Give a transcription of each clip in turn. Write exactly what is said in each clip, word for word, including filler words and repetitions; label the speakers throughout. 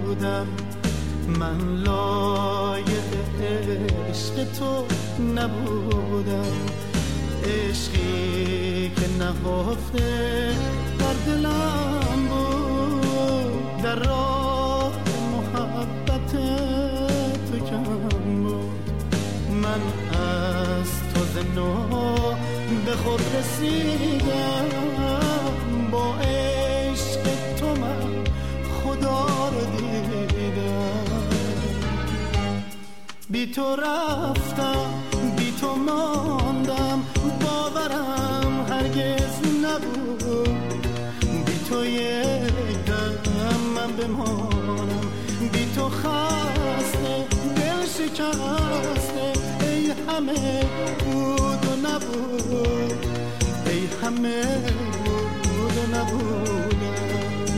Speaker 1: نبودم، من لایق عشق تو نبودم. عشقی که نهفته در دلم بود، در راه محبت تو کم بود. من از تو زنو به خود رسیدم، با عشق تو من خدا رو دیدم. بی تو رفتم، بی تو ماندم، باورم هرگز نبود. بی تو یک دم من بمانم، بی تو خسته دل شکسته. ای همه بود و نبود، ای همه بود و نبودم.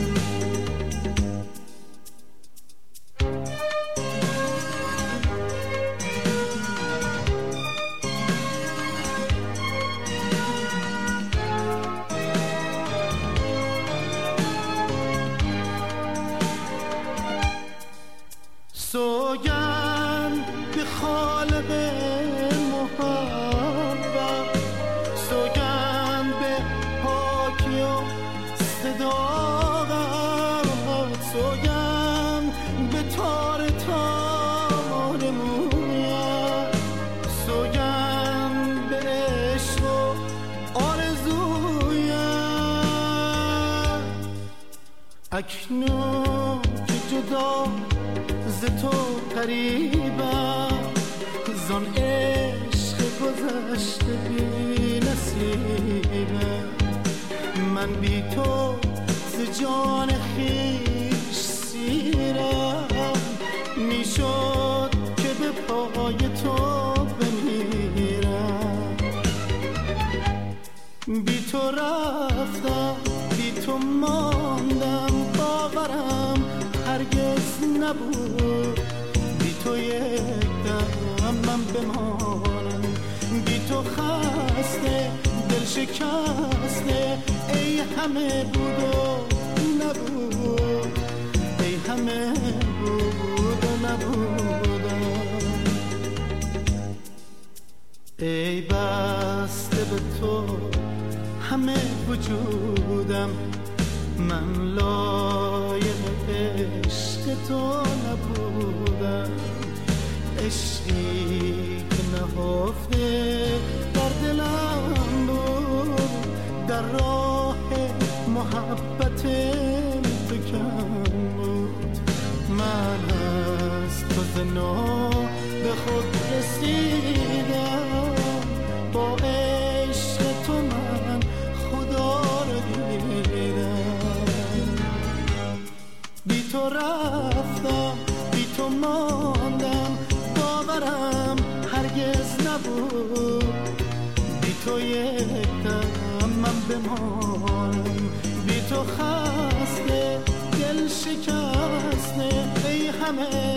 Speaker 1: سوگند به خالق محبت، سوگند به پاکی و صداقت، سوگند به تار تار مویت، سوگند به عشق و آرزویت. اکنون که جدا ز تو قریبم، زان عشق گذشته بی نصیبم. من بی تو ز جان خویش سیرم، میشد که به پای تو بمیرم. بی تو رفتم، بی تو ماندم، باورم هرگز نبود. بی تو یک دم من بمانم، بی تو خسته دل شکسته. ای همه بود و نبود، ای همه بود و نبودم. ای بسته به تو همه وجودم، من لایق عشق تو نبودم. عشقی که نهفته در دلم بود، در راه محبت تو کم بود. من از تو زنو به خود رسیدم، با عشق تو من خدا رو دیدم. بی تو رفتم، بی تو ماندم، باورم هرگز نبود. بی تو یک دم من بمانم، بی تو خسته دل شکسته. ای همه